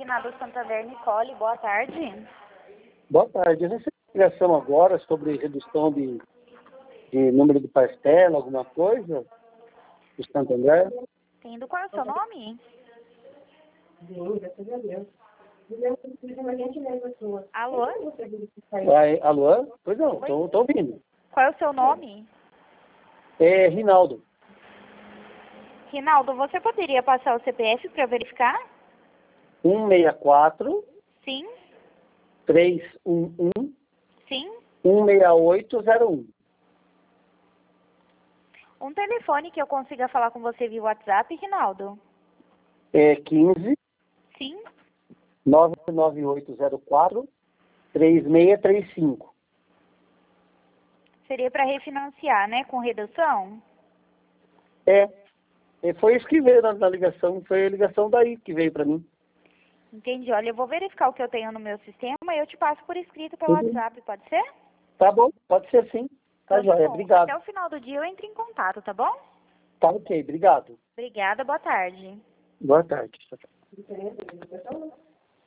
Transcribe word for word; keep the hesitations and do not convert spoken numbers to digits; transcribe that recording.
Finado Santander, Nicole, boa tarde. Boa tarde. Eu recebi ligação agora sobre redução de, de número de parcela, alguma coisa do Santander. Entendo. Qual é o seu nome? Alô? Vai, alô? Pois não, estou ouvindo. Qual é o seu nome? É Rinaldo. Rinaldo, você poderia passar o C P F para verificar? um seis quatro, Sim, três um um, sim. um seis oito zero um. Um telefone que eu consiga falar com você via WhatsApp, Rinaldo? É quinze, Sim. nove nove oito zero quatro, três seis três cinco. Seria para refinanciar, né? Com redução? É, é, foi isso que veio na, na ligação, foi a ligação daí que veio para mim. Entendi. Olha, eu vou verificar o que eu tenho no meu sistema e eu te passo por escrito pelo Uhum. WhatsApp, pode ser? Tá bom, pode ser sim. Tá Então tá joia, bom. obrigado. Até o final do dia eu entro em contato, tá bom? Tá ok, obrigado. Obrigada, boa tarde. Boa tarde.